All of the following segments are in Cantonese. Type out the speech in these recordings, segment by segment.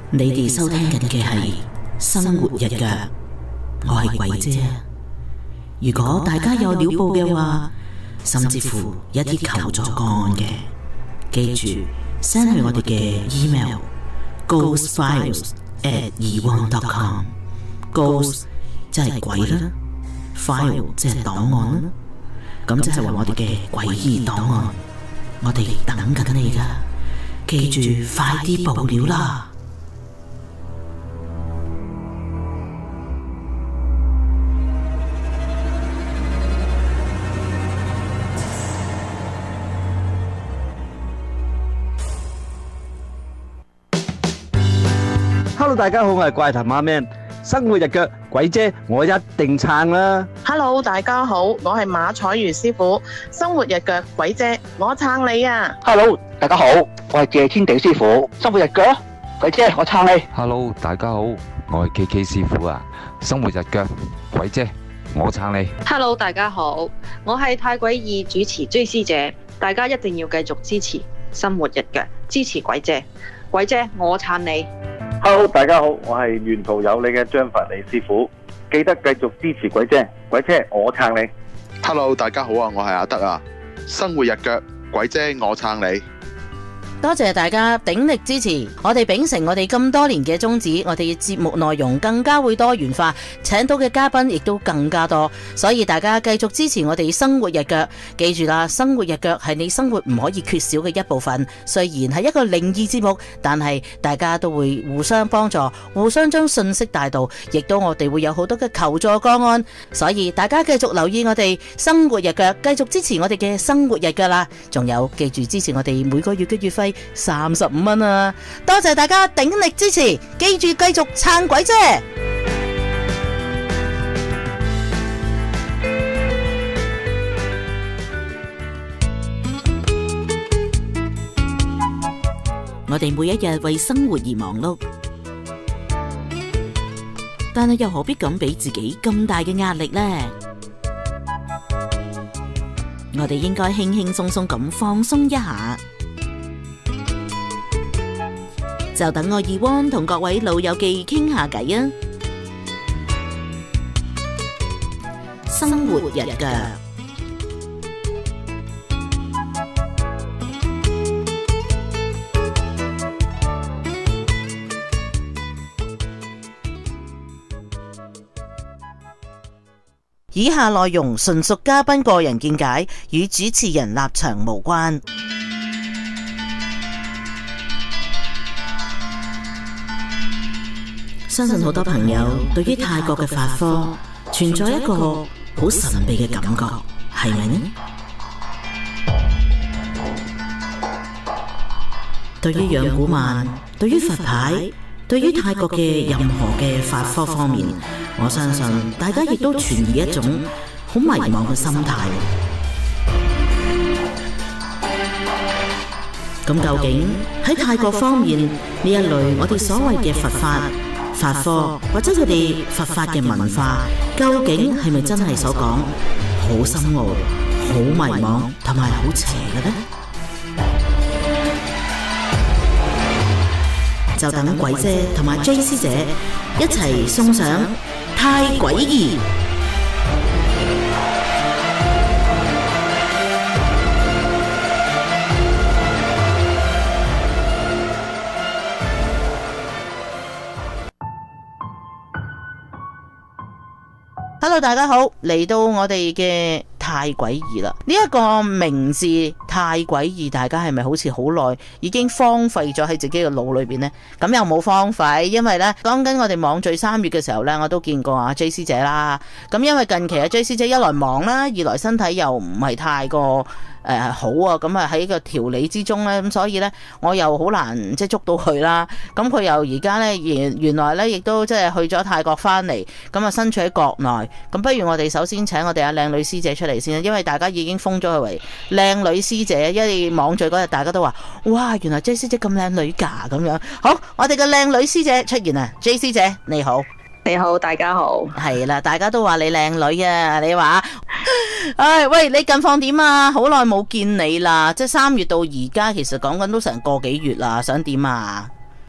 你哋收聽緊嘅係生活日腳，我係鬼姐。如果大家有料報嘅話，甚至乎一啲求助個案嘅，記住 send 去我哋嘅 email ghostfiles@eone.com。 Ghost 即係鬼啦， file 即係檔案啦，咁即係話我哋嘅詭異檔案，我哋等緊你㗎，記住快啲報料啦！ Hello， 大家好，我係怪談阿 Man， 生活日腳鬼姐，我一定撐啦。 Hello， 大家好，我係馬彩如師傅，生活日腳鬼姐，我撐你啊 ！Hello， 大家好，我係謝天地師傅，生活日腳鬼姐，我撐你。 Hello， 大家好，我係 KK 師傅啊，生活日腳鬼姐，我撐你。 Hello， 大家好，我係太詭異主持追思者，大家一定要繼續支持生活日腳，支持鬼姐，鬼姐我撐你。 Hello， 大家好，我係沿途有你嘅張佛利師傅，記得繼續支持鬼姐，鬼姐我撐你。 Hello， 大家好啊，我係阿德啊，生活日腳鬼姐我撐你。 多謝大家鼎力支持，我哋秉承我哋咁多年嘅宗旨，我哋嘅節目內容更加會多元化，請到嘅嘉賓亦都更加多，所以大家繼續支持我哋生活日腳。記住啦，生活日腳係你生活唔可以缺少嘅一部分。雖然係一個靈異節目，但係大家都會互相幫助，互相將信息帶到，亦都我哋會有好多嘅求助個案，所以大家繼續留意我哋生活日腳，繼續支持我哋嘅生活日腳啦。仲有記住支持我哋每個月嘅月費35蚊啊！多謝大家鼎力支持，記住繼續撐鬼姐。我哋每一日為生活而忙碌，但係又何必咁俾自己咁大嘅壓力呢？我哋應該輕輕鬆鬆咁放鬆一下。就等我Eone同各位老友記傾下偈啊！生活日腳，以下內容純屬嘉賓個人見解，與主持人立場無關。相信好多朋友對於泰國嘅法科存在一個好神秘嘅感覺，係咪呢？對於仰古曼，對於佛牌，對於泰國嘅任何嘅法科方面，我相信大家亦都存於一種好迷茫嘅心態。咁究竟喺泰國方面呢一類我哋所謂嘅佛法、法科或者佢哋佛法嘅文化，究竟係咪真係所講好深奧、好迷茫同埋好邪嘅呢？就等鬼姐同埋 J 師姐一齊送上太詭異。Hello， 大家好，嚟到我哋嘅太詭異啦！呢一個名字太詭異，大家係咪好似好耐已經荒廢咗喺自己嘅腦裏邊呢？咁又冇荒廢，因為呢講緊我哋網聚3月嘅時候呢，我都見過阿 J 師姐啦。咁因為近期阿 J 師姐一來忙啦，二來身體又唔係太過好啊，咁啊喺個調理之中咧，咁所以咧我又好難即係捉到佢啦。咁佢又而家咧原來咧亦都即係去咗泰國翻嚟，咁啊身處喺國內。咁不如我哋首先請我哋阿靚女師姐出嚟先，因為大家已經封咗佢為靚女師姐，因為網聚嗰日大家都話哇，原來 J 師姐咁靚女㗎咁樣。好，我哋嘅靚女師姐出現啊 ，J 師姐你好。 你好，大家好。 係啦，大家都話你靚女啊，你話？唉，喂，你近況點啊？好耐冇見你啦，即係3月到而家，其實講緊都成個幾月啦，想點啊？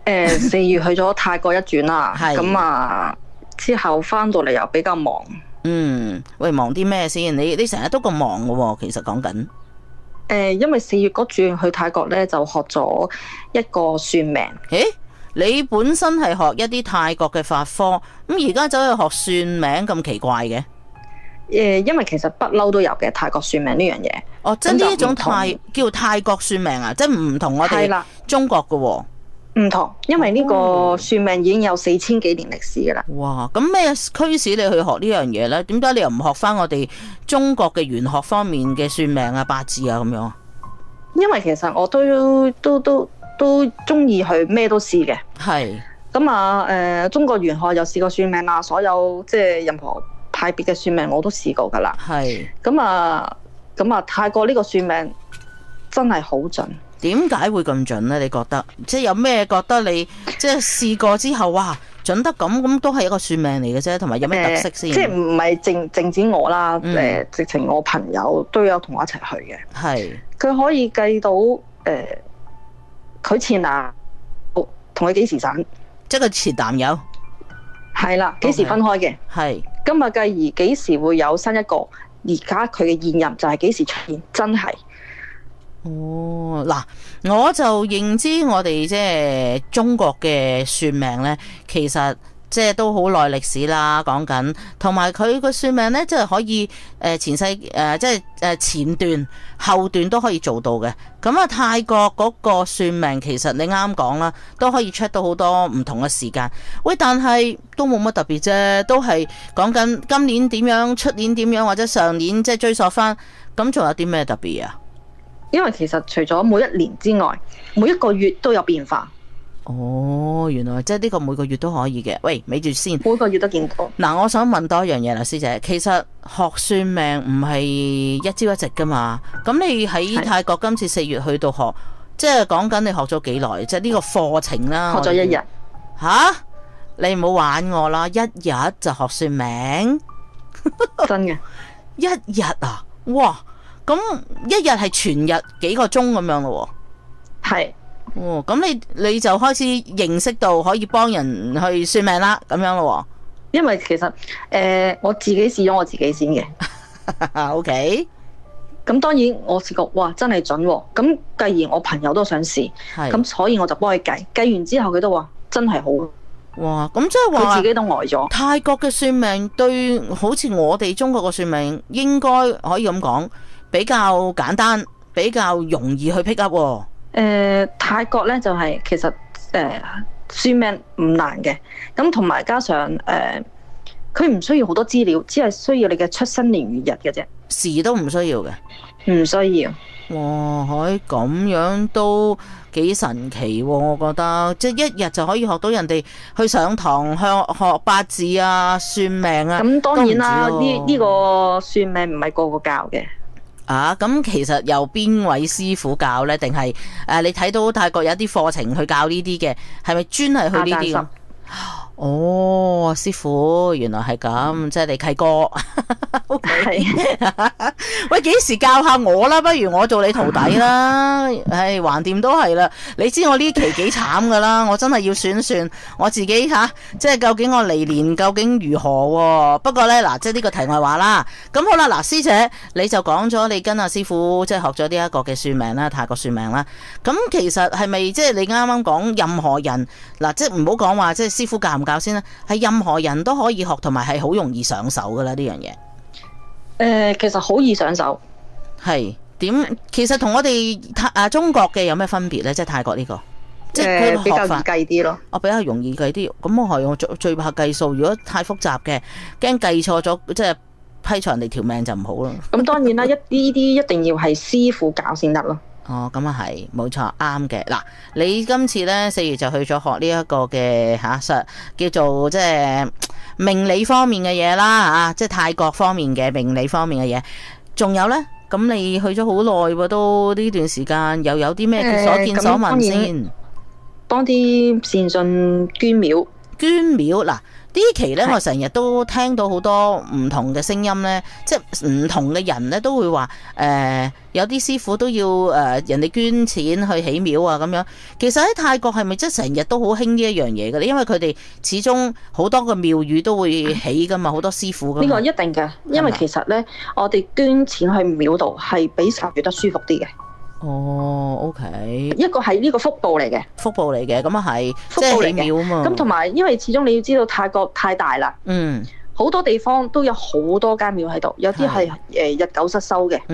4月去咗泰國一轉啦， 係咁啊之後翻到嚟又比較忙。 喂，忙啲咩先？你成日都咁忙嘅喎，其實講緊。 因為4月嗰轉去泰國咧，就學咗一個算命。 你本身係學一啲泰國嘅法科，咁而家走去學算命咁奇怪嘅？ 因為其實不嬲都有嘅泰國算命呢樣嘢。 哦，即係呢一種叫泰國算命啊，即係唔同我哋中國嘅喎。 唔同，因為呢個算命已經有4000幾年歷史噶啦。 哇！咁咩驅使你去學呢樣嘢呢？點解你又唔學翻我哋中國嘅玄學方面嘅算命啊、八字啊咁樣啊？ 因為其實我都中意去咩都試嘅。係。咁啊，中國玄學又試過算命啦，所有即係任何派別嘅算命我都試過噶啦。係。咁啊，泰國呢個算命真係好準。點解會咁準呢？你覺得即係有咩覺得你即係試過之後，哇準得咁都係一個算命嚟嘅啫，同埋有咩特色先？即係唔係淨止我啦，直情我朋友都有同我一齊去嘅。係佢可以計到佢前男同佢幾時散，即係佢前男友係啦，幾時分開嘅？係今日繼而幾時會有新一個？而家佢嘅現任就係幾時出現？真係。哦，嗱，我就認知我哋即係中國嘅算命呢，其實即係都好耐歷史啦，講緊，同埋佢個算命呢，即係可以前世即係前段後段都可以做到嘅。咁啊，泰國嗰個算命其實你啱講啦，都可以 check 到好多唔同嘅時間。喂，但係都冇乜特別啫，都係講緊今年點樣，出年點樣，或者上年即係追溯翻，咁仲有啲咩特別啊？因為其實除咗每一年之外，每一個月都有變化。哦，原來即係呢個每個月都可以嘅。喂，咪住先，每個月都見到。嗱，我想問多一樣嘢啦，師姐，其實學算命唔係一朝一夕噶嘛？咁你喺泰國今次4月去到學，即係講緊你學咗幾耐？即係呢個課程啦。學咗1日。吓？你唔好玩我啦！1日就學算命？真嘅？1日啊？哇！咁1日係全日幾個鐘咁樣咯喎？係。哦，咁你就開始認識到可以幫人去算命啦，咁樣咯喎。因為其實我自己試咗我自己先嘅。OK。咁當然我試過，哇，真係準喎。咁繼而我朋友都想試，咁所以我就幫佢計完之後，佢都話真係好。哇！咁即係話佢自己都呆咗。泰國嘅算命對好似我哋中國嘅算命，應該可以咁講。比較簡單，比較容易去 pick up 喎。泰國咧就係其實算命唔難嘅，咁同埋加上佢唔需要好多資料，只係需要你嘅出生年月日嘅啫，時都唔需要嘅，唔需要。哇，咁樣都幾神奇喎！我覺得即係1日就可以學到人哋去上堂學八字啊、算命啊。咁當然啦，呢個算命唔係個個教嘅。啊，咁其實由邊位師傅教呢？定係你睇到泰國有啲課程去教呢啲嘅，係咪專係去呢啲？哦，師傅，原來係咁，即係你契哥。OK，喂，幾時教下我啦？不如我做你徒弟啦。唉，橫掂都係啦。你知我呢期幾慘噶啦，我真係要算算我自己吓，即係究竟我嚟年究竟如何？不過呢，嗱，即係呢個題外話啦。咁好啦，嗱，師姐你就講咗你跟阿師傅即係學咗呢一個嘅算命啦，泰國算命啦。咁其實係咪即係你啱啱講任何人嗱，即係唔好講話即係師傅教唔教先啦，係任何人都可以學，同埋係好容易上手噶啦呢樣嘢。其實好易上手，係點？其實同我哋中國嘅有咩分別呢？即係泰國呢個，即係佢比較易計啲咯。我比較容易計啲，咁我係我最怕計數。如果太複雜嘅，驚計錯咗，即係批錯人哋條命就唔好咯。咁當然啦，呢啲一定要係師傅教先得咯。哦，咁啊係，冇錯，啱嘅。嗱，你今次呢4月就去咗學呢一個嘅叫做即係命理方面嘅嘢啦，即係泰國方面嘅命理方面嘅嘢。仲有呢？咁你去咗好耐喎，都呢段時間又有啲咩所見所聞先？幫啲善信捐廟。捐廟嗱， 期咧，我成日都聽到好多唔同嘅聲音咧，即係唔同嘅人咧都會話有啲師傅都要人哋捐錢去起廟啊咁樣。其實喺泰國係咪即係成日都好興呢一樣嘢嘅咧？因為佢哋始終好多個廟宇都會起噶嘛，好多師傅噶嘛。 呢個一定嘅，因為其實咧，我哋捐錢去廟度係比受月得舒服啲嘅。 哦 ，OK， 一個係呢個福報嚟嘅， 福報嚟嘅，咁啊係， 福報嚟即係起廟啊嘛。 咁同埋，因為始終你要知道泰國太大啦，好多地方都有好多間廟喺度，有啲係日久失修嘅。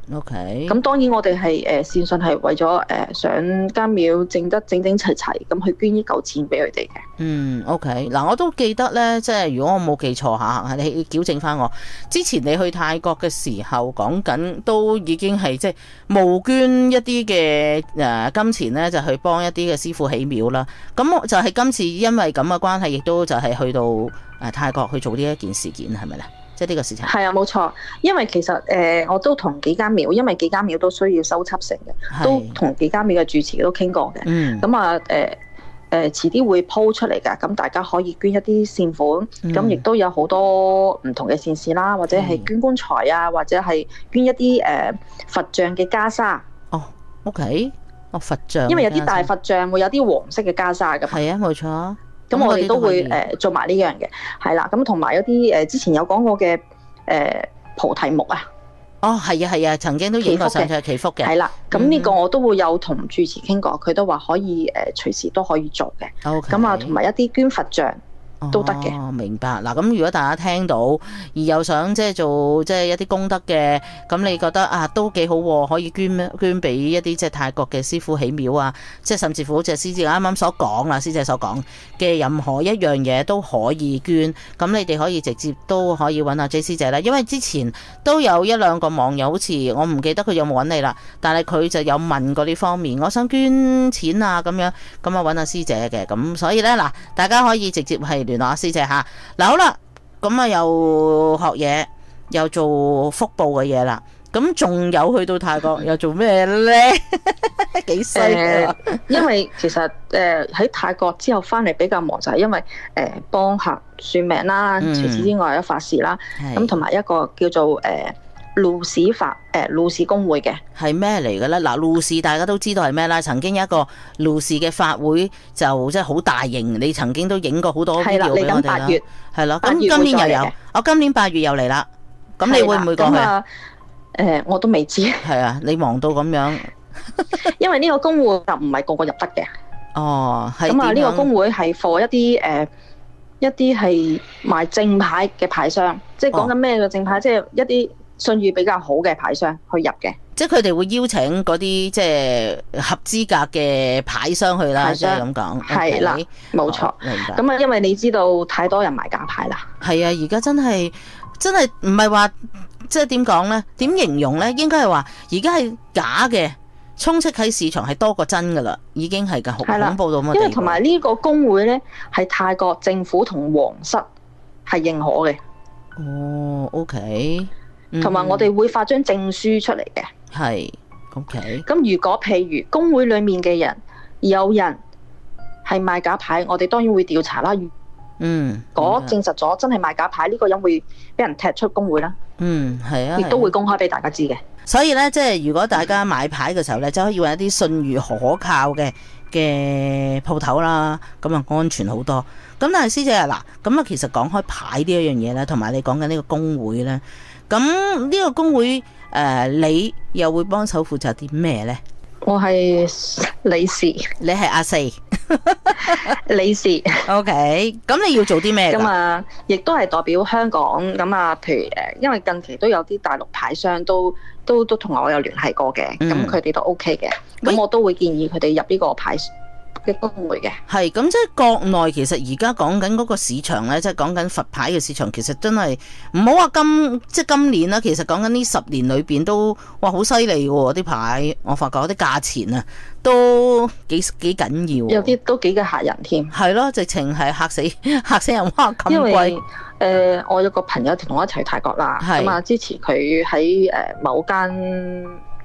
OK。 咁當然我哋係善信係為咗想間廟整得整整齊齊，咁去捐呢嚿錢俾佢哋嘅。 OK。嗱，我都記得咧，即係如果我冇記錯下，你矯正翻我。之前你去泰國嘅時候講緊，都已經係即係募捐一啲嘅金錢咧，就去幫一啲嘅師傅起廟啦。咁就係今次因為咁嘅關係，亦都就係去到泰國去做呢一件事件，係咪咧？即係呢個事情。係啊，冇錯。因為其實我都同幾間廟，因為幾間廟都需要收葺成嘅，都同幾間廟嘅住持都傾過嘅。咁啊遲啲會鋪出嚟㗎，咁大家可以捐一啲善款，咁亦都有好多唔同嘅善事啦，或者係捐棺材啊，或者係捐一啲佛像嘅袈裟。 哦 ，OK， 佛像。 因為有啲大佛像會有啲黃色嘅袈裟㗎。 係啊，冇錯。 咁我哋都會做埋呢樣嘅，係啦。咁同埋有啲之前有講過嘅菩提木啊。 哦，係啊，係啊，曾經都影過上去祈福嘅。 係啦，咁呢個我都會有同住持傾過，佢都話可以隨時都可以做嘅。咁啊，同埋一啲捐佛像都得嘅。 哦，明白。嗱，咁如果大家聽到而又想即係做即係一啲功德嘅，咁你覺得啊都幾好喎，可以捐俾一啲即係泰國嘅師傅起廟啊，即係甚至乎好似師姐啱啱所講啦，師姐所講嘅任何一樣嘢都可以捐。咁你哋可以直接都可以揾阿 J 師姐啦，因為之前都有一兩個網友好似我唔記得佢有冇揾你啦，但係佢就有問過呢方面，我想捐錢啊咁樣，咁啊揾阿師姐嘅，咁所以呢，嗱，大家可以直接係聯絡阿師姐吓。嗱，好啦，咁啊又學嘢又做福報嘅嘢啦，咁仲有去到泰國又做咩呢？幾犀利！ 因為其實喺泰國之後翻嚟比較忙，就係因為幫客算命啦，除此之外有法事啦，咁同埋一個叫做路士公會嘅， 係咩嚟嘅咧？嗱，路士大家都知道係咩啦，曾經有一個路士嘅法會就即係好大型，你曾經都影過好多 video 俾我哋啦。係咯，咁今年又有，我今年8月又嚟啦，咁你會唔會過去？ 我都未知。 係啊，你忙到咁樣， 因為呢個公會就唔係個個入得嘅。 哦，係咁啊，呢個公會係 for 一啲係賣正牌嘅牌商，即係講緊咩嘅正牌，即係一啲信譽比較好嘅牌商去入嘅， 即係佢哋會邀請嗰啲即係合資格嘅牌商去啦，即係咁講。 係啦，冇錯。 明白。 咁啊，因為你知道太多人買假牌啦。 係啊，而家真係唔係話即係點講咧？點形容咧？應該係話而家係假嘅，充斥喺市場係多過真噶啦，已經係好恐怖到乜地步。 因為同埋呢個公會咧，係泰國政府同皇室係認可嘅。 哦 ，OK。 同埋我哋會發張證書出嚟嘅， 係 OK。 咁如果譬如公會裡面嘅人有人係賣假牌，我哋當然會調查啦。如果證實咗真係賣假牌，呢個人會俾人踢出公會啦。 係啊， 亦都會公開俾大家知嘅。 所以咧，即係如果大家買牌嘅時候咧，就可以揾一啲信譽可靠嘅鋪頭啦，咁啊安全好多。咁但係師姐啊，嗱，咁啊其實講開牌呢一樣嘢咧，同埋你講緊呢個公會咧。咁呢個公會你又會幫手負責啲咩呢？ 我係理事， 你係阿四理事。 OK， 咁你要做啲咩？ 咁啊，亦都係代表香港。咁啊，譬如因為近期都有啲大陸牌商都同我有聯繫過嘅，咁佢哋都 OK 嘅。咁我都會建議佢哋入呢個牌嘅公會嘅。 係咁，即係國內其實而家講緊嗰個市場咧，即係講緊佛牌嘅市場，其實真係唔好話今年啦，其實講緊呢10年裏邊都哇好犀利喎！啲牌我發覺啲價錢啊都幾緊要， 有啲都幾嘅嚇人添。 係咯，直情係嚇死人，哇咁貴！ 因為我有個朋友同我一齊去泰國啦，咁啊支持佢喺某間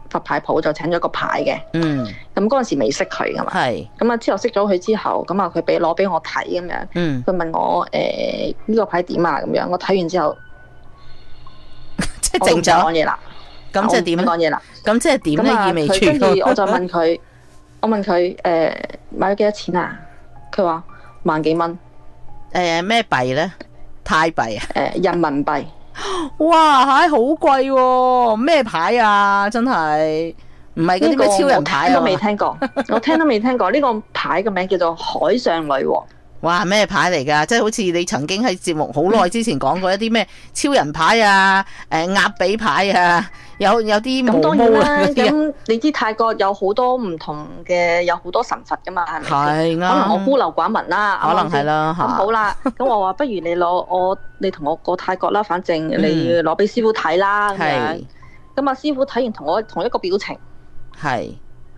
佛牌鋪就請咗個牌嘅。咁嗰陣時未識佢噶嘛。咁啊之後識咗佢之後，咁啊佢攞俾我睇咁樣。佢問我呢個牌點啊咁樣，我睇完之後即係靜咗講嘢啦。 咁即係點講嘢啦？ 咁即係點咧？意味住跟住我就問佢，買咗幾多錢啊？佢話萬幾蚊。 咩幣咧？泰幣啊？ 人民幣。 哇，好貴喎！咩牌啊？真係唔係嗰啲咩超人牌啊？ 我聽都未聽過，我聽都未聽過。呢個牌嘅名叫做海上女王。 哇，咩牌嚟㗎？即係好似你曾經喺節目好耐之前講過一啲咩超人牌啊、鴨比牌啊，有啲毛毛。咁當然啦， 咁你知泰國有好多唔同嘅，有好多神佛㗎嘛，係咪？ 係啱。 可能我孤陋寡聞啦， 可能係啦。 咁好啦，咁我話不如你同我過泰國啦，反正你攞俾師傅睇啦咁樣。咁啊，師傅睇完同我同一個表情。係。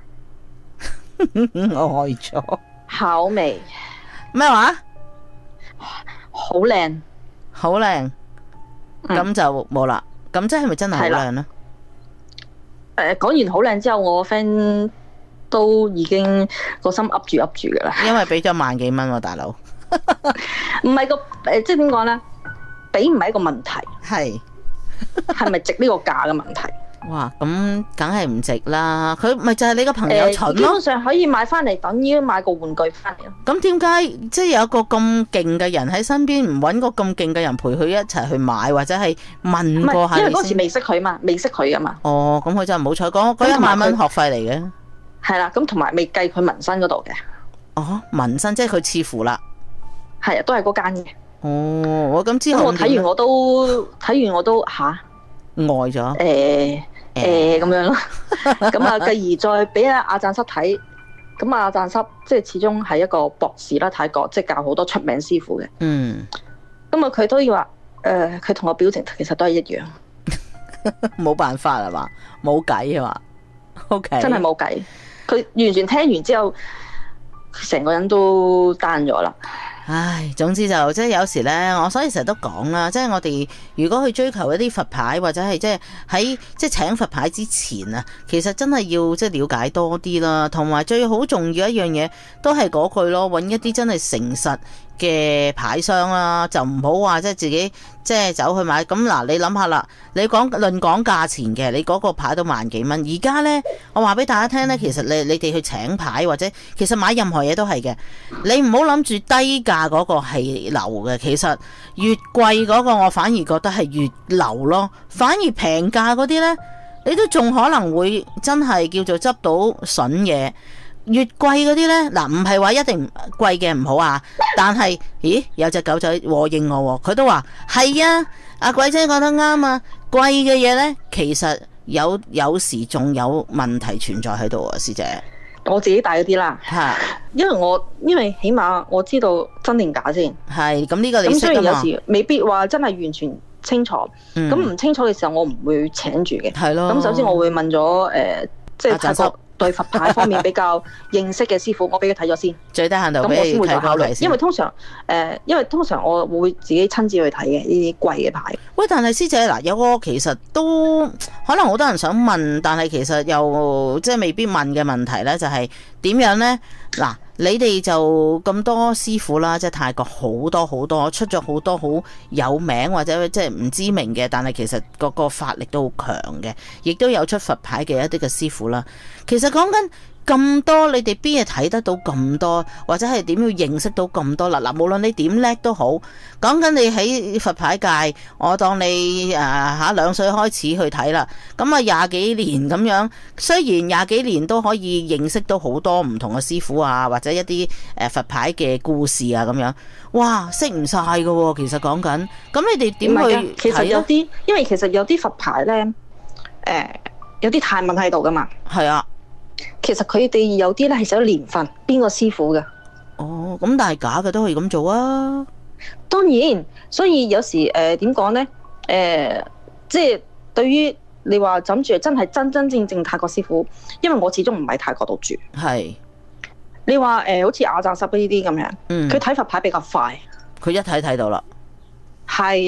我愛咗。 口味。 咩話？ 好靚， 好靚，咁就冇啦。咁即係咪真係好靚咧？ 講完好靚之後，我個 friend 都已經個心噏住噶啦。 因為俾咗萬幾蚊喎，大佬。 唔係即係點講咧？俾唔係一個問題，係咪值呢個價嘅問題？ 哇，咁梗係唔值啦！佢咪就係你個朋友蠢咯。 基本上可以買翻嚟，等於買個玩具翻嚟咯。 咁點解即係有一個咁勁嘅人喺身邊，唔揾個咁勁嘅人陪佢一齊去買，或者係問過下？ 因為嗰時未識佢嘛，未識佢噶嘛。哦， 咁佢真係唔好彩，嗰1萬蚊學費嚟嘅。 係啦，咁同埋未計佢紋身嗰度嘅。 哦，紋身即係佢似乎啦。 係啊，都係嗰間嘅。 哦，我咁之後我睇完我都嚇。 呆咗， 咁樣咯，咁啊，繼而再俾阿贊濕睇，咁阿贊濕即係始終係一個博士啦，泰國即係教好多出名師傅嘅。咁啊，佢都要話，佢同我表情其實都係一樣， 冇辦法係嘛，冇計係嘛 ，OK， 真係冇計，佢完全聽完之後，成個人都 down 咗啦。 唉，總之就即係有時呢，我所以成日都講啦，即係我哋如果去追求一啲佛牌或者係即係喺即係請佛牌之前啊，其實真係要即係了解多啲啦，同埋最好重要一樣嘢都係嗰句咯，揾一啲真係誠實嘅牌商啦，就唔好話即係自己即係走去買。咁嗱，你諗下啦，你論講價錢嘅，你嗰個牌都萬幾蚊。而家呢，我話俾大家聽呢，其實你哋去請牌或者其實買任何嘢都係嘅，你唔好諗住低價嗰個係流嘅，其實越貴嗰個我反而覺得係越流咯，反而平價嗰啲呢，你都仲可能會真係叫做執到筍嘢。越貴嗰啲呢，嗱，唔係話一定貴嘅唔好啊，但係咦有隻狗仔和應我，佢都話係啊，阿鬼姐講得啱啊，貴嘅嘢呢，其實有時仲有問題存在喺度啊，師姐。 我自己帶嗰啲啦，因為起碼我知道真定假先。係咁呢個你識㗎嘛？咁雖然有時未必話真係完全清楚，咁唔清楚嘅時候我唔會請住嘅。係咯。咁首先我會問咗即係泰國對佛牌方面比較認識嘅師傅，我俾佢睇咗先。最低限度俾你睇過先。因為通常我會自己親自去睇嘅呢啲貴嘅牌。 喂，但係師姐嗱，有個其實都可能好多人想問，但係其實又即係未必問嘅問題咧，就係點樣咧？嗱，你哋就咁多師傅啦，即係泰國好多出咗好多好有名或者即係唔知名嘅，但係其實個法力都好強嘅，亦都有出佛牌嘅一啲嘅師傅啦。其實講緊咁多，你哋邊嘢睇得到咁多，或者係點樣認識到咁多啦？嗱，無論你點叻都好，講緊你喺佛牌界，我當你2歲開始去睇啦，咁啊20幾年咁樣，雖然20幾年都可以認識到好多唔同嘅師傅啊，或者一啲佛牌嘅故事啊咁樣，哇，識唔晒㗎喎！其實講緊，咁你哋點去？ 其實有啲，因為其實有啲佛牌咧，有啲泰文喺度噶嘛。係啊。其實佢哋有啲咧係寫咗年份，邊個師傅嘅。 哦，咁但係假嘅都可以咁做啊。 當然，所以有時點講咧？即係對於你話諗住真係真正泰國師傅，因為我始終唔喺泰國度住。係。你話好似阿贊濕呢啲咁樣，佢睇佛牌比較快。 佢一睇到啦。 係啦。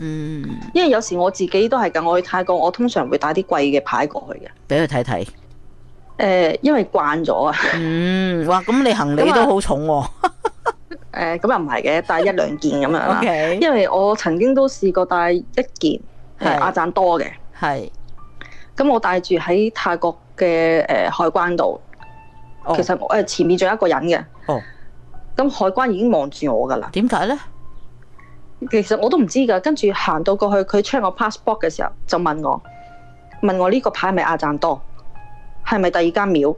因為有時我自己都係㗎，我去泰國，我通常會帶啲貴嘅牌過去嘅， 俾佢睇睇。 因為慣咗啊。 哇！咁你行李都好重喎。 咁又唔係嘅，帶一兩件咁樣啦。 Okay. 因為我曾經都試過帶一件亞贊多嘅。係。咁我帶住喺泰國嘅海關度，其實我前面仲有一個人嘅。咁海關已經望住我㗎啦。點解咧？其實我都唔知㗎。跟住行到過去，佢 check 我 passport 嘅時候，就問我呢個牌係咪亞贊多？係咪第二間廟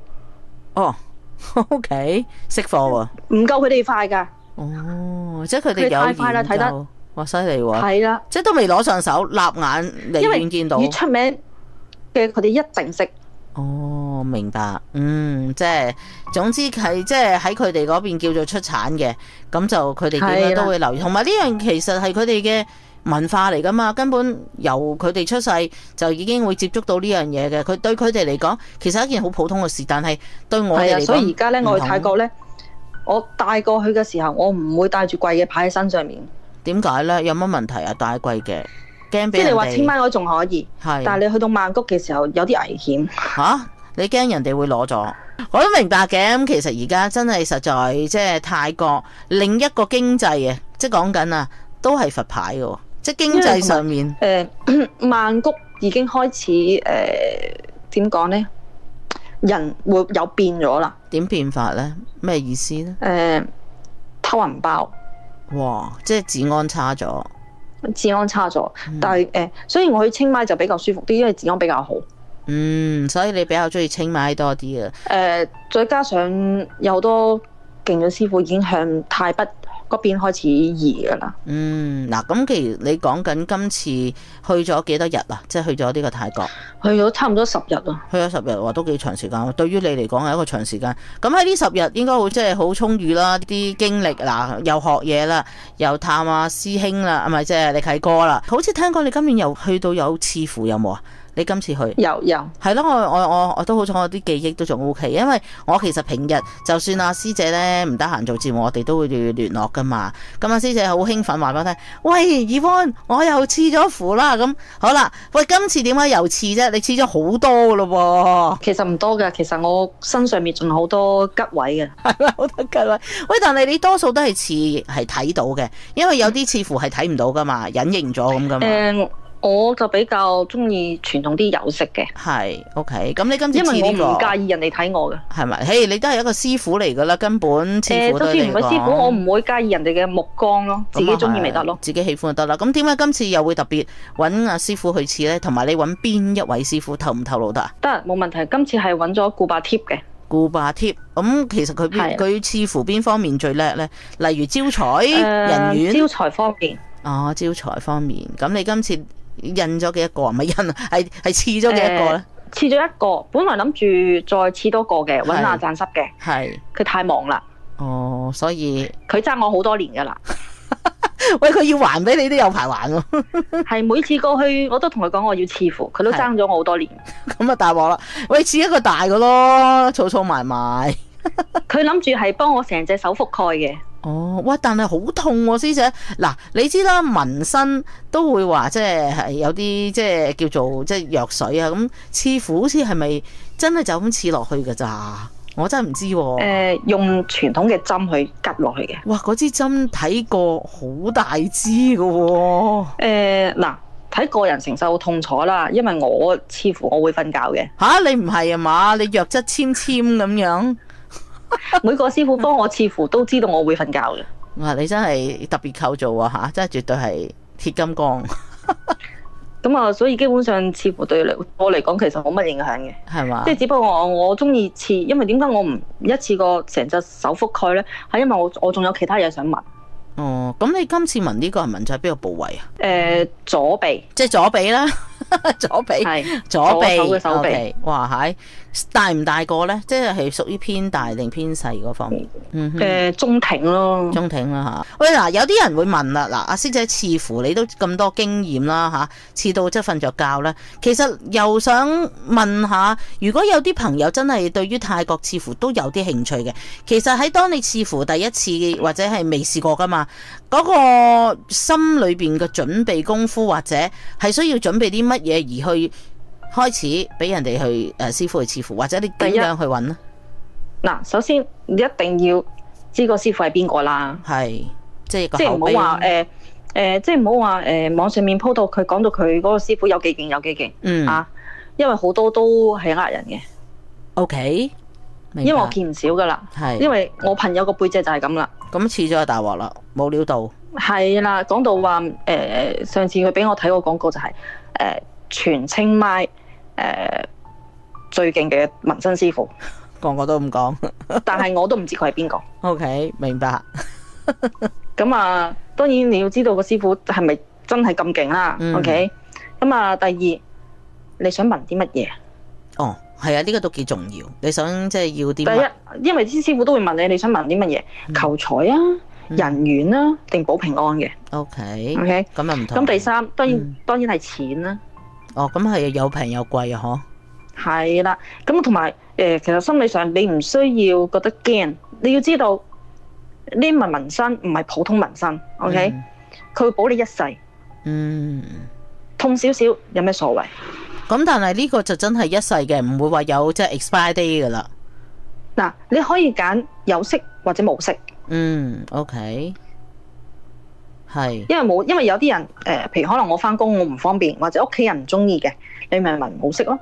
？OK， 識貨喎，唔夠佢哋快㗎。即係佢哋太快啦，睇得哇犀利喎。係啦，即係都未攞上手，立眼離遠見到。越出名嘅佢哋一定識。明白。即係總之係即係喺佢哋嗰邊叫做出產嘅，咁就佢哋點樣都會留意。同埋呢樣其實係佢哋嘅文化嚟噶嘛，根本由佢哋出世就已經會接觸到呢樣嘢嘅。佢對佢哋嚟講，其實係一件好普通嘅事，但係對我哋嚟講，所以而家咧，我去泰國咧，我帶過去嘅時候，我唔會帶住貴嘅牌喺身上面。點解咧？有乜問題啊？帶貴嘅，驚俾人哋。即係你話千蚊嗰仲可以，但係你去到曼谷嘅時候有啲危險。你驚人哋會攞咗？我都明白嘅。咁其實而家真係實在即係泰國另一個經濟啊，即係講緊啊，都係佛牌嘅。即係經濟上面，曼谷已經開始點講呢？人會有變咗啦。點變法呢？咩意思呢？偷銀包。哇！即係治安差咗。治安差咗，但係所以我去清邁就比較舒服啲，因為治安比較好。所以你比較中意清邁多啲啊？再加上有好多勁嘅師傅已經向泰北嗰邊開始移噶啦。嗱，咁其實你講緊今次去咗幾多日啊？即係去咗呢個泰國，去咗差唔多10日啊。去咗10日，話都幾長時間。對於你嚟講係一個長時間。咁喺呢10日應該會即係好充裕啦，啲經歷嗱，又學嘢啦，又探阿師兄啦，係咪即係你契哥啦？好似聽講你今年又去到有刺符，有冇啊？你今次去有係咯，我都好彩，我啲記憶都仲 OK， 因為我其實平日就算阿師姐咧唔得閒做節目，我哋都會聯絡噶嘛。咁阿師姐好興奮話俾我聽，喂Yvonne，我又刺咗符啦。咁好啦，喂，今次點解又刺啫？你刺咗好多噶咯喎。其實唔多噶，其實我身上面仲有好多吉位嘅，係啦，好多吉位。喂，但係你多數都係刺係睇到嘅，因為有啲刺符係睇唔到噶嘛，隱形咗咁噶嘛。我就比較中意傳統啲有色嘅。係 OK， 咁你今次刺呢個，因為我唔介意人哋睇我嘅，係咪？嘿，你都係一個師傅嚟噶啦，根本刺符都係唔係師傅，我唔會介意人哋嘅目光咯，自己中意咪得咯，自己喜歡就得啦。咁點解今次又會特別揾阿師傅去刺咧？同埋你揾邊一位師傅，透唔透露得啊？得，冇問題。今次係揾咗古巴貼嘅。古巴貼，咁其實佢刺符邊方面最叻咧？例如招財、人緣。招財方面。招財方面。咁你今次印咗幾多個啊？唔係印啊，係刺咗幾多個咧？刺咗一個，本來諗住再刺多個嘅，揾阿贊濕嘅。係佢太忙啦。所以佢爭我好多年噶啦。喂，佢要還俾你都有排還喎。係每次過去我都同佢講我要刺符，佢都爭咗我好多年。咁啊大鑊啦！喂，刺一個大嘅咯，儲埋埋。佢諗住係幫我成隻手覆蓋嘅。哇！但係好痛喎，師姐。嗱，你知啦，紋身都會話即係有啲即係叫做即係藥水啊。咁刺符好似係咪真係就咁刺落去㗎咋？我真係唔知喎。用傳統嘅針去拮落去嘅。哇！嗰支針睇過好大支㗎喎。嗱，睇個人承受痛楚啦。因為我刺符我會瞓覺嘅。你唔係啊嘛？你弱質纖纖咁樣。每個師傅幫我刺符都知道我會瞓覺嘅。哇！你真係特別構造啊吓，真係絕對係鐵金剛。咁啊，所以基本上刺符對我嚟講其實冇乜影響嘅，係嘛？即係只不過我中意刺，因為點解我唔一次過成隻手覆蓋咧？係因為我仲有其他嘢想紋。咁你今次紋呢個係紋咗喺邊個部位啊？左臂，即係左臂啦。左臂係左臂嘅手臂。哇，係大唔大個咧？即係屬於偏大定偏細嗰方面？中挺咯，中挺啦吓。喂，嗱，有啲人會問啦，嗱，阿師姐刺符你都咁多經驗啦吓，刺到即係瞓着覺咧。其實又想問下，如果有啲朋友真係對於泰國刺符都有啲興趣嘅，其實喺當你刺符第一次或者係未試過噶嘛， 嗰個心裏邊嘅準備功夫，或者係需要準備啲乜嘢而去開始俾人哋去師傅去賜符，或者你點樣去揾呢？ 嗱，首先你一定要知個師傅係邊個啦， 係即係即係唔好話即係唔好話網上面鋪到佢講到佢嗰個師傅有幾勁有幾勁，啊，因為好多都係呃人嘅。 OK， 因為我見唔少噶啦，係因為我朋友個背脊就係咁啦。 咁似咗就大鑊啦，冇料到。 係啦，講到話上次佢俾我睇個廣告就係全清邁最勁嘅紋身師傅， 個個都咁講， 但係我都唔知佢係邊個。 OK， 明白。 咁啊，當然你要知道個師傅係咪真係咁勁啦。OK， 咁啊，第二你想紋啲乜嘢？ 哦，係啊，呢個都幾重要。你想即係要啲？ 第一，因為啲師傅都會問你想紋啲乜嘢，求財啊、人緣啊，定保平安嘅。 OK， 咁又唔同。 咁第三，當然係錢啦。 哦，咁係有平有貴啊，嗬。 係啦，咁同埋其實心理上你唔需要覺得驚，你要知道呢紋身唔係普通紋身，OK，佢會保你一世。痛少少有咩所謂？ 咁但係呢個就真係一世嘅，唔會話有即係 expire day 噶啦。 嗱，你可以揀有色或者冇色。 OK， 係。 因為有啲人譬如可能我翻工我唔方便，或者屋企人唔中意嘅，你咪紋冇色咯。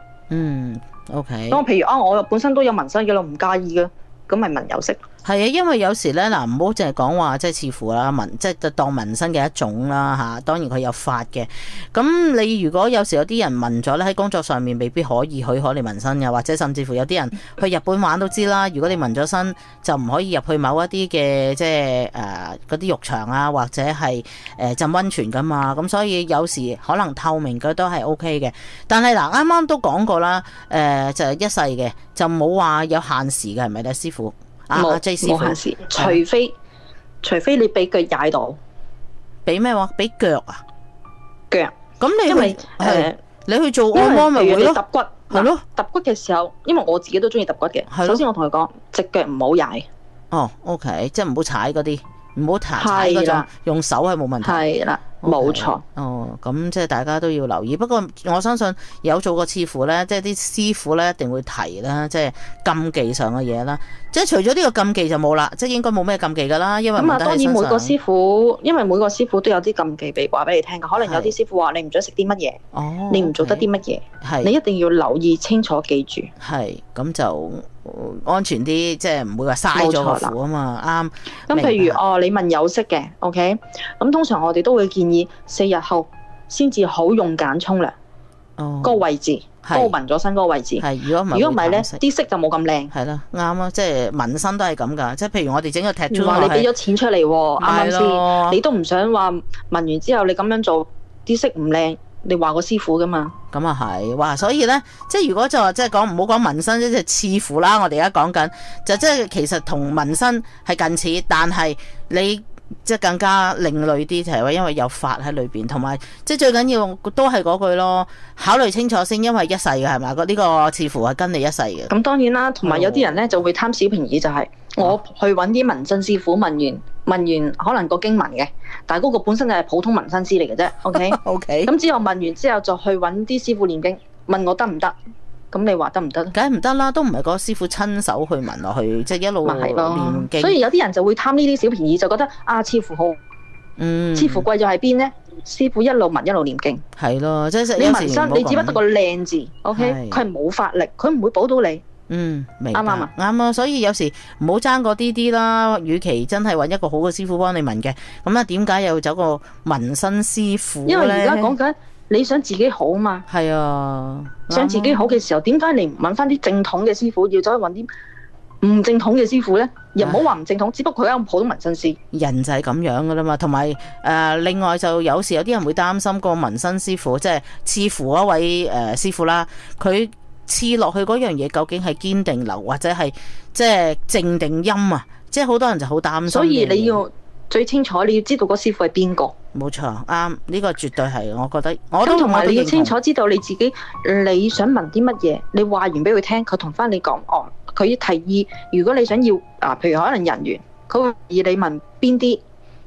OK。 咁譬如我本身都有紋身嘅咯，唔介意嘅，咁咪紋有色。 係啊，因為有時咧嗱，唔好淨係講話即係似乎啦，即係當紋身嘅一種啦嚇。當然佢有法嘅。咁你如果有時有啲人紋咗咧，喺工作上面未必可以許可你紋身嘅，或者甚至乎有啲人去日本玩都知啦。如果你紋咗身，就唔可以入去某一啲嘅即係嗰啲浴場啊，或者係浸溫泉噶嘛。咁所以有時可能透明嘅都係 OK 嘅。但係嗱，啱啱都講過啦，就係一世嘅，就冇話有限時嘅，係咪咧，師傅？ 冇限時，除非你俾腳踩到， 俾咩話？俾腳啊？ 腳。 咁你因為你去做按摩咪會咯？ 揼骨係咯，揼骨嘅時候，因為我自己都中意揼骨嘅。首先我同佢講，隻腳唔好踩。 哦 ，OK， 即係唔好踩嗰啲，唔好踩嗰種，用手係冇問題。 係啦，冇錯。 哦，咁即係大家都要留意。不過我相信有做過刺符咧，即係啲師傅咧一定會提啦，即係禁忌上嘅嘢啦。即係除咗呢個禁忌就冇啦，即係應該冇咩禁忌噶啦。因為咁啊，當然每個師傅，因為每個師傅都有啲禁忌俾話俾你聽噶。可能有啲師傅話你唔准食啲乜嘢，你唔做得啲乜嘢，你一定要留意清楚，記住。係咁就安全啲，即係唔會話嘥咗個符啊嘛。啱。 咁譬如你問有色嘅 ，OK， 咁通常我哋都會建議4日後先至好用鹼沖涼。個位置，嗰個紋咗身嗰個位置。係，如果唔係咧，啲色就冇咁靚。 係啦，啱啊，即係紋身都係咁噶。即係譬如我哋整個 tattoo， 話你俾咗錢出嚟，啱啱先？你都唔想話紋完之後你咁樣做，啲色唔靚，你話個師傅噶嘛？ 咁啊係，哇！所以咧，即係如果就話即係講唔好講紋身，即係刺符啦。我哋而家講緊就即係其實同紋身係近似，但係你。即係更加另類啲，就係話因為有法喺裏邊，同埋即係最緊要都係嗰句咯，考慮清楚先，因為一世嘅係咪？呢個似乎係跟你一世嘅。 咁當然啦，同埋有啲人咧就會貪小便宜，就係我去揾啲紋身師傅問完可能個經文嘅，但係嗰個本身就係普通紋身師嚟嘅啫。OK， 咁之後問完之後就去揾啲師傅念經，問我得唔得？咁你話得唔得？ 梗係唔得啦，都唔係嗰個師傅親手去紋落去，即係一路念經。 所以有啲人就會貪呢啲小便宜，就覺得似乎好，似乎貴咗喺邊咧？師傅一路紋一路念經。 係咯，即係你紋身，你只不過個靚字 ，OK， 佢係冇法力，佢唔會保到你。 明白。 啱啊， 啱啊，所以有時唔好爭嗰啲啦。與其真係揾一個好嘅師傅幫你紋嘅，咁啊點解又走個紋身師傅咧？ 因為而家講緊。你想自己好嘛？ 係啊， 想自己好嘅時候，點解你唔揾翻啲正統嘅師傅，要走去揾啲唔正統嘅師傅咧？又唔好話唔正統，只不過佢係一個普通紋身師。 人就係咁樣噶啦嘛，同埋另外就有時有啲人會擔心個紋身師傅，即係刺符嗰位師傅啦，佢刺落去嗰樣嘢究竟係堅定流，或者係即係正定陰啊？即係好多人就好擔心。 所以你要最清楚，你要知道個師傅係邊個。 冇錯，啱，呢個絕對係，我覺得咁同埋你要清楚知道你自己你想問啲乜嘢，你話完俾佢聽，佢同翻你講，佢提議，如果你想要譬如可能人緣，佢會建議你問邊啲，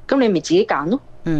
咁你咪自己揀咯。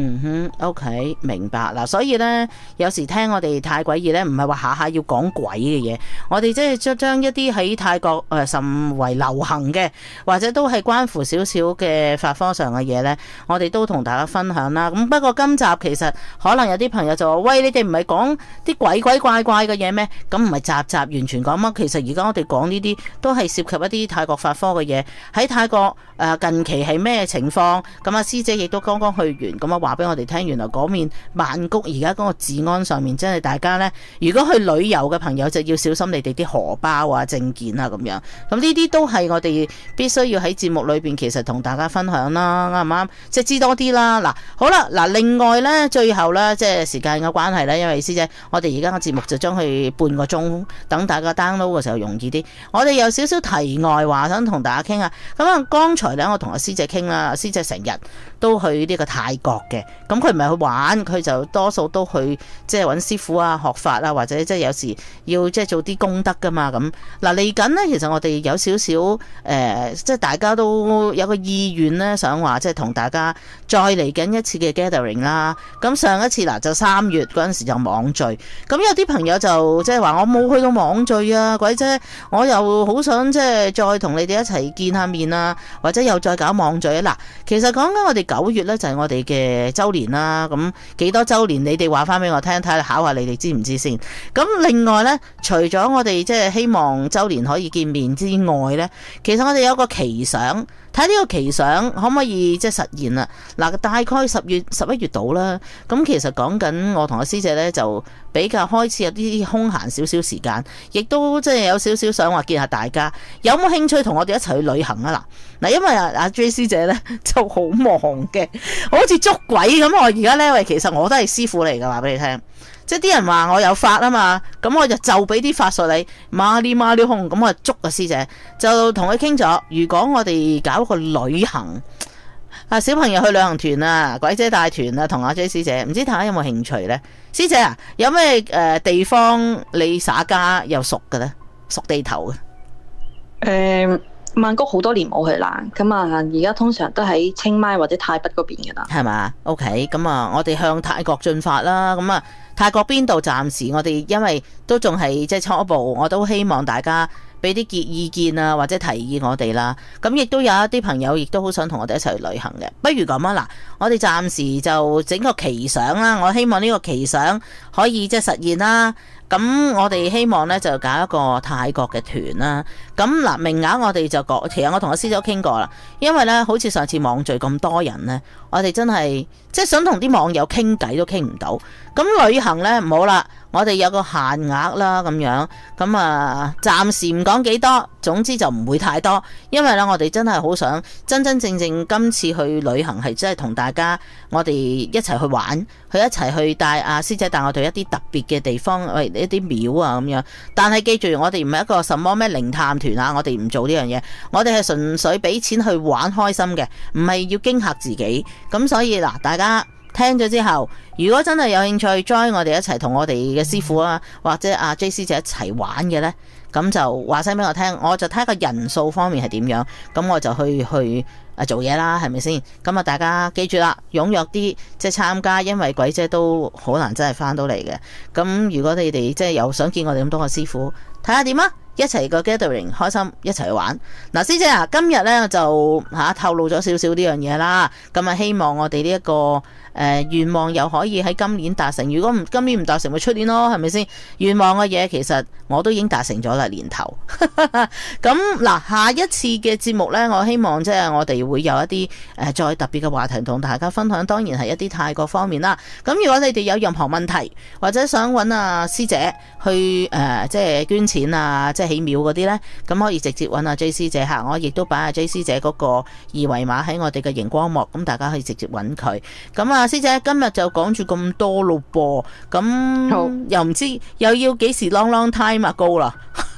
OK， 明白嗱。所以呢，有時聽我哋太詭異呢，唔係話下下要講鬼嘅嘢，我哋即係將一啲喺泰國甚為流行嘅，或者都係關乎少少嘅法科上嘅嘢呢，我哋都同大家分享啦。咁不過今集其實可能有啲朋友就話：喂，你哋唔係講啲鬼鬼怪怪嘅嘢咩？咁唔係集完全講乜？其實而家我哋講呢啲都係涉及一啲泰國法科嘅嘢。喺泰國近期係咩情況？咁師姐亦都剛剛去完，咁話俾我哋聽，原來嗰面曼谷而家嗰個治安上面真係大家呢，如果去旅遊嘅朋友就要小心你哋啲荷包啊、證件啊咁樣。咁呢啲都係我哋必須要喺節目裏邊其實同大家分享啦，啱唔啱？即係知多啲啦。嗱，好啦，嗱，另外呢，最後呢，即係時間嘅關係呢，因為師姐，我哋而家嘅節目就將佢半個鐘，等大家 download 嘅時候容易啲。我哋有少少題外話想同大家傾下。咁啊，剛才呢，我同阿師姐傾啦，師姐成日都去呢個泰國嘅，咁佢唔係去玩，佢就多數都去即係揾師傅啊、學法啊，或者即係有時要即係做啲功德噶嘛。咁嗱，嚟緊呢，其實我哋有少少即係大家都有個意願呢，想話即係同大家再嚟緊一次嘅 gathering 啦。咁上一次嗱就3月嗰陣時就網聚，咁有啲朋友就即係話我冇去到網聚啊，鬼姐，我又好想即係再同你哋一齊見下面啊，或者又再搞網聚啊。嗱，其實講緊我哋9月呢，就係我哋嘅週年啦。咁幾多週年？你哋話翻俾我聽，睇下考下你哋知唔知先。咁另外呢，除咗我哋即係希望週年可以見面之外呢，其實我哋有個奇想，睇呢個奇想可唔可以即係實現啦？嗱，大概10月、11月到啦。咁其實講緊我同阿師姐呢，就比較開始有啲空閒少少時間，亦都即係有少少想話見下大家，有冇興趣同我哋一齊去旅行啊？嗱，因為阿 J 師姐呢就好忙嘅，好似捉鬼咁。我而家呢，喂，其實我都係師傅嚟㗎，話俾你聽。即係啲人話我有法啊嘛，咁我就俾啲法術你，孖啲空，咁我就捉個師姐，就同佢傾咗。如果我哋搞個旅行，小朋友去旅行團啊，鬼姐帶團啊，同阿 J 師姐，唔知大家有冇興趣呢？師姐啊，有咩地方你耍家又熟嘅呢？熟地頭嘅？ 曼谷好多年冇去啦，咁啊而家通常都喺清邁或者泰北嗰邊嘅啦， 係嘛 ？OK， 咁啊，我哋向泰國進發啦。咁啊，泰國邊度暫時我哋因為都仲係即係初步，我都希望大家俾啲意見啊，或者提議我哋啦。咁亦都有一啲朋友亦都好想同我哋一齊去旅行嘅。不如咁啊，嗱，我哋暫時就整個奇想啦。我希望呢個奇想可以即係實現啦。咁我哋希望呢，就搞一個泰國嘅團啦。咁嗱，名額我哋就講，其實我同阿師姐傾過啦。因為呢，好似上次網聚咁多人呢，我哋真係即係想同啲網友傾偈都傾唔到。咁旅行呢，唔好啦，我哋有個限額啦咁樣。咁啊，暫時唔講幾多，總之就唔會太多。因為呢，我哋真係好想真真正正今次去旅行係真係同大家我哋一齊去玩，去一齊去帶阿師姐帶我哋一啲特別嘅地方，一啲廟啊咁樣。但係記住，我哋唔係一個什麼咩靈探團啊，我哋唔做呢樣嘢，我哋係純粹俾錢去玩開心嘅，唔係要驚嚇自己。咁所以嗱，大家聽咗之後，如果真係有興趣 join 我哋一齊同我哋嘅師傅啊，或者阿 J 師姐一齊玩嘅呢，咁就話聲俾我聽，我就睇個人數方面係點樣，咁我就去做嘢啦，係咪先？咁啊，大家記住啦，踴躍啲即係參加，因為鬼姐都好難真係翻到嚟嘅。咁如果你哋即係有想見我哋咁多個師傅，睇下點啊！一齊個 gathering 開心，一齊去玩。嗱，師姐啊，今日咧就透露咗少少呢樣嘢啦。咁啊，希望我哋呢一個願望又可以喺今年達成。如果今年唔達成，咪出年咯，係咪先？願望嘅嘢其實我都已經達成咗啦，年頭。咁嗱，下一次嘅節目咧，我希望即係我哋會有一啲再特別嘅話題同大家分享。當然係一啲泰國方面啦。咁如果你哋有任何問題或者想揾阿師姐去即係捐錢啊，即係起廟嗰啲呢，咁可以直接揾阿 J 師姐嚇，我亦都擺阿 J 師姐嗰個二維碼喺我哋嘅熒光幕，咁大家可以直接揾佢。咁啊，師姐今日就講住咁多咯噃，咁又唔知又要幾時 long time 啊高啦，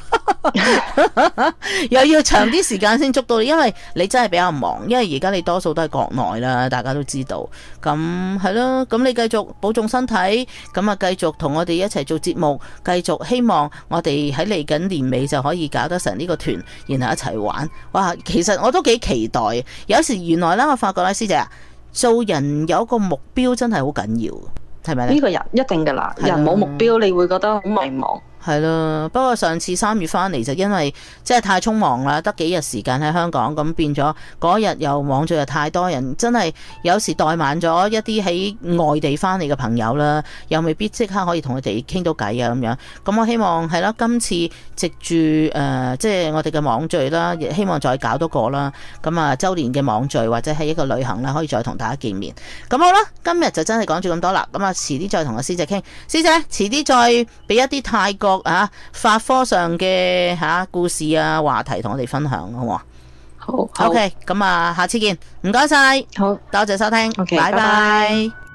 又要長啲時間先捉到你，因為你真係比較忙，因為而家你多數都係國內啦，大家都知道。咁係咯，咁你繼續保重身體，咁啊繼續同我哋一齊做節目，繼續希望我哋喺嚟緊年尾就可以搞得成呢個團，然後一齊玩。哇，其實我都幾期待。有時原來咧，我發覺咧，師姐啊， 做人有一個目標真係好緊要，係咪咧？ 呢個人一定噶啦，人冇目標你會覺得好迷茫。 係咯，不過上次3月翻嚟就因為真係太匆忙啦，得幾日時間喺香港，咁變咗嗰日又網聚又太多人，真係有時怠慢咗一啲喺外地翻嚟嘅朋友啦，又未必即刻可以同佢哋傾到偈啊咁樣。咁我希望係啦，今次藉住即係我哋嘅網聚啦，亦希望再搞多個啦。咁啊，週年嘅網聚或者係一個旅行啦，可以再同大家見面。咁好啦，今日就真係講住咁多啦。咁啊，遲啲再同阿師姐傾，師姐遲啲再俾一啲泰國法科上嘅故事啊話題同我哋分享，好唔好啊？ 好 OK，咁啊，下次見，唔該晒， 好， 多謝收聽， OK， 拜拜。